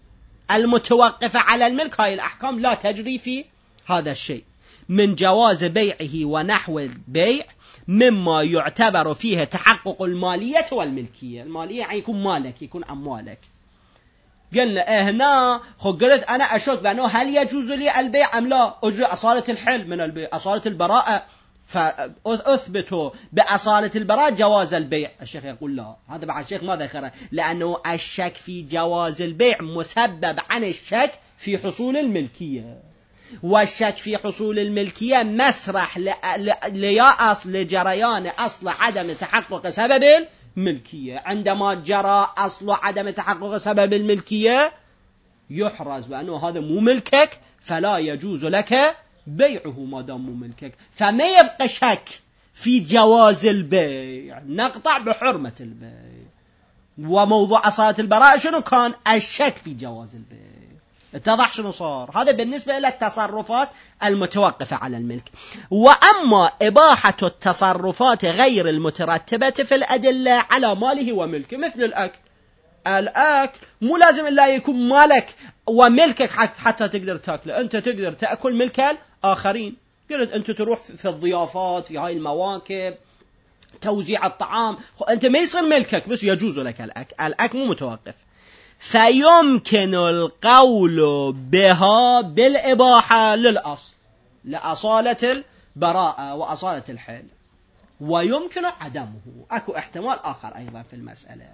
المتوقفة على الملك هاي الأحكام لا تجري في هذا الشيء من جواز بيعه ونحو البيع مما يعتبر فيه تحقق المالية والملكية. المالية يعني يكون مالك، يكون أموالك. قلنا إيه هنا خو قلت أنا أشك بأنه هل يجوز لي البيع أم لا، أجري أصالة الحل من البيع، أصالة البراءة، فأثبته بأصالة البراءة جواز البيع. الشيخ يقول لا، هذا بعد الشيخ ما ذكره، لأنه الشك في جواز البيع مسبب عن الشك في حصول الملكية، والشك في حصول الملكية مسرح ليأصل لجريان أصل عدم تحقق سبب الملكية. عندما جرى أصل عدم تحقق سبب الملكية يحرز بأنه هذا مو ملكك، فلا يجوز لك بيعه ما دام مو ملكك، فما يبقى شك في جواز البيع، نقطع بحرمة البيع. وموضوع أصالة البراءة شنو كان؟ الشك في جواز البيع. اتضح شنو صار؟ هذا بالنسبة إلى التصرفات المتوقفة على الملك. وأما إباحة التصرفات غير المترتبة في الأدلة على ماله وملكه، مثل الأكل. الأكل مو لازم إلا يكون مالك وملكك حتى تقدر تأكله، أنت تقدر تأكل ملك الآخرين. قلت أنت تروح في الضيافات، في هاي المواكب، توزيع الطعام، أنت ما يصير ملكك بس يجوز لك الأكل. الأكل مو متوقف، فيمكن القول بها بالإباحة للأصل، لأصالة البراءة وأصالة الحل، ويمكن عدمه. أكو احتمال آخر أيضا في المسألة.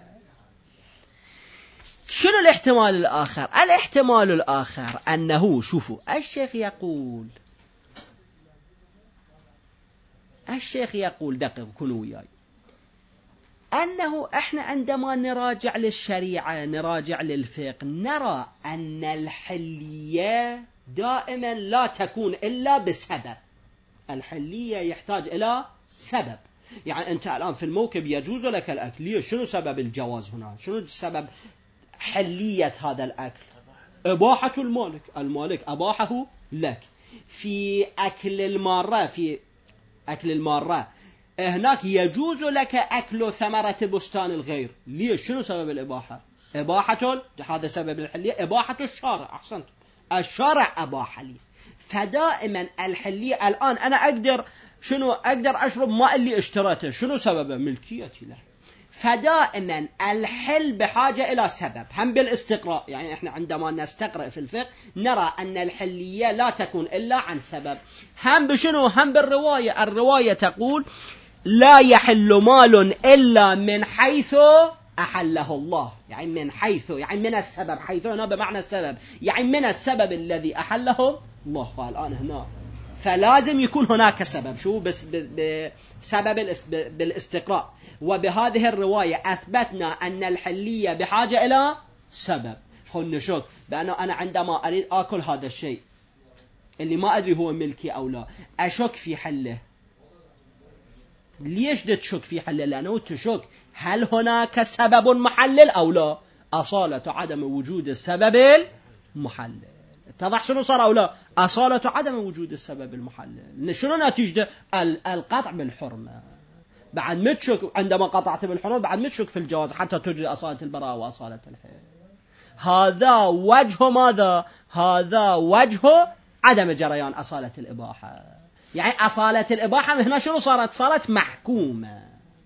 شنو الاحتمال الآخر؟ الاحتمال الآخر أنه، شوفوا الشيخ يقول الشيخ يقول دقيق كونوا وياي، أنه إحنا عندما نراجع للشريعة، نراجع للفقه، نرى أن الحلية دائما لا تكون إلا بسبب. الحلية يحتاج إلى سبب. يعني أنت الآن في الموكب يجوز لك الأكل، ليش؟ شنو سبب الجواز هنا؟ شنو سبب حلية هذا الأكل؟ إباحة المالك، المالك أباحه لك. في أكل المارة، في أكل المارة هناك يجوز لك أكل ثمرة بستان الغير، ليش؟ شنو سبب الإباحة؟ إباحة، هذا سبب الحلية، إباحة الشارع. أحسنت، الشارع أباح لي. فدائما الحلية، الآن أنا أقدر شنو أقدر أشرب ماء اللي اشتريته، شنو سببه؟ ملكيتي له. فدائما الحل بحاجة إلى سبب. هم بالاستقراء، يعني إحنا عندما نستقرأ في الفقه نرى أن الحلية لا تكون إلا عن سبب. هم بشنو؟ هم بالرواية. الرواية تقول لا يحل مال إلا من حيث أحله الله، يعني من حيث، يعني من السبب. حيث هنا بمعنى السبب، يعني من السبب الذي أحله الله. فالآن هنا فلازم يكون هناك سبب، شو بس بسبب بالاستقراء. وبهذه الرواية أثبتنا أن الحلية بحاجة إلى سبب. خلنا نشوف بأنه أنا عندما أريد أكل هذا الشيء اللي ما أدري هو ملكي أو لا، أشك في حله. ليش تشك في حله؟ لأنه تشك هل هناك سبب محلل أو لا. أصالة عدم وجود السبب المحلل. اتضح شنو صار أو لا؟ أصالة عدم وجود السبب المحلل. شنو نتيجة؟ القطع بالحرمة. بعد ما تشك عندما قطعت بالحرمة، بعد ما تشك في الجواز حتى تجري أصالة البراءة وأصالة الحل. هذا وجه ماذا؟ هذا وجه عدم جريان أصالة الإباحة. يعني أصالة الإباحة هنا شنو صارت؟ صارت محكومة.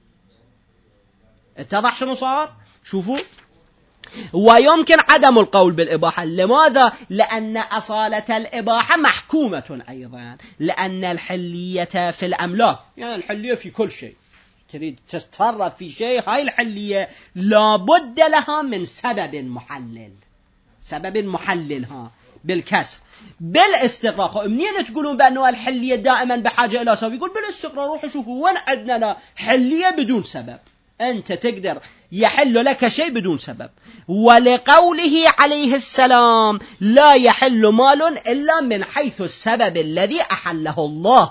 اتضح شنو صار؟ شوفوا، ويمكن عدم القول بالإباحة. لماذا؟ لأن أصالة الإباحة محكومة أيضا، لأن الحلية في الأملاك، يعني الحلية في كل شيء. تريد تتصرف في شيء، هاي الحلية لابد لها من سبب محلل. سبب محلل ها بالكسر. بالاستقراء منين تقولون بأنه الحلية دائما بحاجة إلى سبب؟ يقول بالاستقراء روحوا شوفوا وين عندنا حلية بدون سبب. أنت تقدر يحل لك شيء بدون سبب. ولقوله عليه السلام لا يحل مال إلا من حيث السبب الذي أحله الله.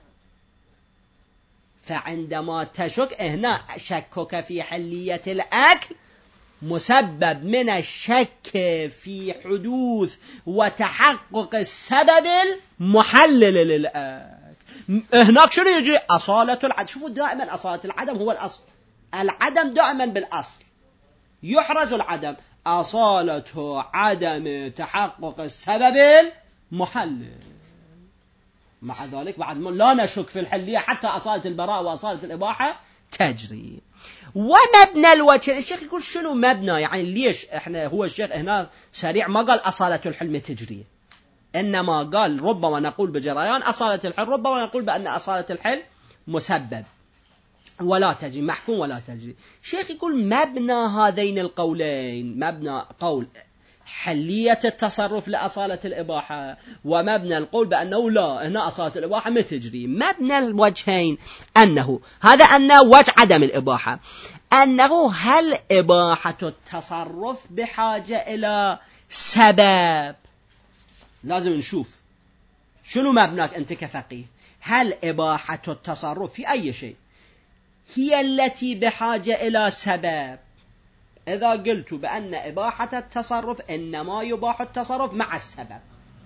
فعندما تشك هنا، شكك في حلية الأكل مسبب من الشك في حدوث وتحقق السبب المحلل للأكل. هناك شنو يجي؟ أصالة العدم. شوفوا دائما أصالة العدم هو الأصل. العدم دائما بالأصل يحرز العدم. أصالة عدم تحقق السبب المحلل. مع ذلك بعد لا نشك في الحلية حتى أصالة البراءة وأصالة الإباحة تجري. ومبنى الوجه، الشيخ يقول شنو مبنى؟ يعني ليش احنا هو الشيخ هنا سريع ما قال أصالة الحلم تجري، إنما قال ربما نقول بجريان أصالة الحل، ربما نقول بأن أصالة الحل مسبب ولا تجري، محكوم ولا تجري. الشيخ يقول مبنى هذين القولين، مبنى قول حلية التصرف لأصالة الإباحة، ومبنى القول بأنه لا هنا أصالة الإباحة ما تجري. مبنى الوجهين أنه هذا أن وجه عدم الإباحة أنه هل إباحة التصرف بحاجة إلى سبب؟ لازم نشوف شنو مبناك أنت كفقيه. هل إباحة التصرف في أي شيء هي التي بحاجة إلى سبب؟ إذا قلت بأن إباحة التصرف إنما يباح التصرف مع السبب،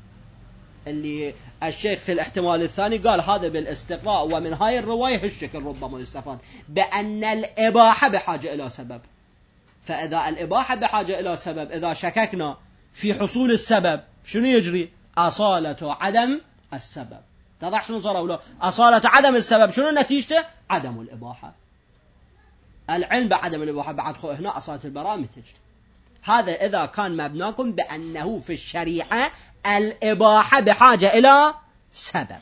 اللي الشيخ في الاحتمال الثاني قال هذا بالاستقراء، ومن هاي الرواية الشكل ربما يستفاد بأن الإباحة بحاجة إلى سبب. فإذا الإباحة بحاجة إلى سبب، إذا شككنا في حصول السبب شنو يجري؟ أصالة عدم السبب. تضع شنو صار أولا؟ أصالة عدم السبب شنو نتيجته؟ عدم الإباحة. العلم بعدم الإباحة بعد خو هنا أصالة البراءة تجري. هذا إذا كان مبناكم بأنه في الشريعة الإباحة بحاجة إلى سبب.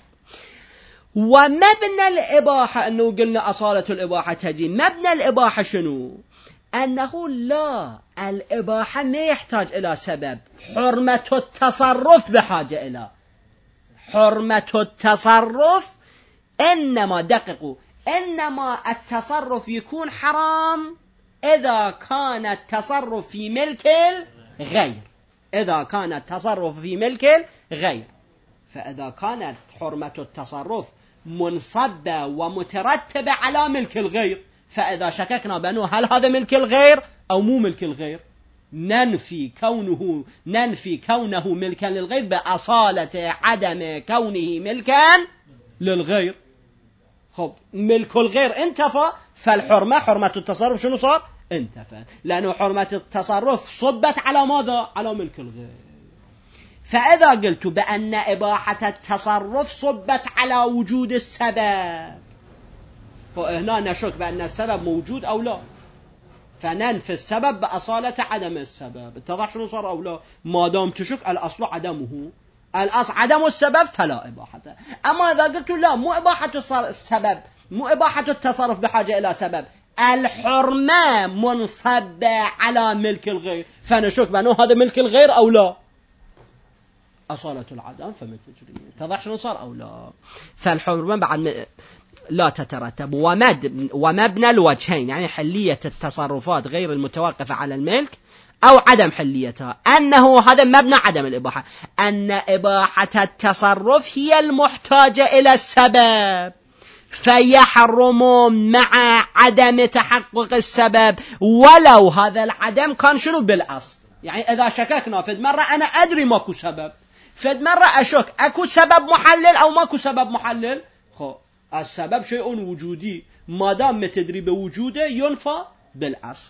ومبنى الإباحة أنه قلنا أصالة الإباحة تجري. مبنى الإباحة شنو؟ أنه لا، الإباحة ما يحتاج إلى سبب، حرمة التصرف بحاجة إلى حرمة التصرف. إنما دققوا، إنما التصرف يكون حرام إذا كان التصرف في ملك الغير، إذا كان التصرف في ملك الغير. فإذا كانت حرمة التصرف منصبة ومترتبة على ملك الغير، فإذا شككنا بأنه هل هذا ملك الغير أو مو ملك الغير، ننفي كونه ننفي كونه ملكا للغير بأصالة عدم كونه ملكا للغير. خب ملك الغير انتفى، فالحرمة حرمة التصرف شنو صار؟ انتفى، لأنه حرمة التصرف صبت على ماذا؟ على ملك الغير. فإذا قلت بأن إباحة التصرف صبت على وجود السبب، فهنا نشك بأن السبب موجود أو لا، فننفي السبب بأصالة عدم السبب. اتضح شنو صار أو لا؟ ما دام تشك الأصل عدمه، الأصل عدم السبب فلا إباحة. أما إذا قلت لا، مو إباحة السبب، مو إباحة التصرف بحاجة إلى سبب، الحرمة منصبة على ملك الغير، فنشك بأنه هذا ملك الغير أو لا، أصالة العدم فما تجري. اتضح شنو صار أو لا؟ فالحرمة بعد لا تترتب. ومد ومبنى الوجهين يعني حلية التصرفات غير المتوقفة على الملك أو عدم حليتها، أنه هذا مبنى عدم الإباحة، أن إباحة التصرف هي المحتاجة إلى السبب، فيحرم مع عدم تحقق السبب ولو هذا العدم كان شنو بالأصل. يعني إذا شككنا فد مرة أنا أدري ماكو سبب، فد مرة أشك أكو سبب محلل أو ماكو سبب محلل، خو السبب شيء وجودي، ما دام تدري بوجوده ينفى بالأصل.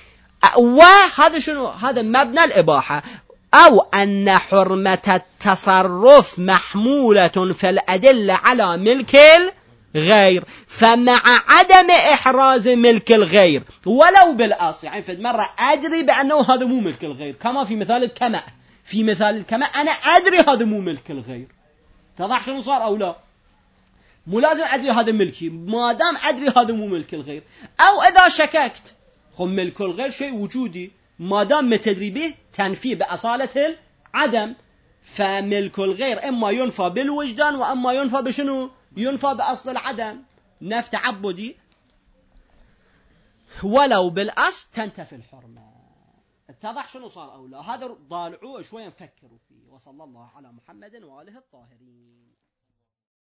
وهذا شنو؟ هذا مبنى الإباحة. أو أن حرمة التصرف محمولة في الأدلة على ملك الغير، فمع عدم إحراز ملك الغير ولو بالأصل، يعني في مرة أدري بأنه هذا مو ملك الغير، كما في مثال الكماء، في مثال الكماء أنا أدري هذا مو ملك الغير. تضح شنو صار أو لا؟ مو لازم أدري هذا ملكي، ما دام أدري هذا مو ملك الغير. أو إذا شككت، خم ملك الغير شيء وجودي، ما دام ما تدري به تنفي بأصالة العدم، فملك الغير إما ينفى بالوجدان وإما ينفى بشنو؟ ينفى بأصل العدم، نفي تعبدي، ولو بالأصل تنتفي الحرمة. اتضح شنو صار أو لا؟ هذا ضالعوه شوية نفكروا فيه. وصلى الله على محمد وآله الطاهرين.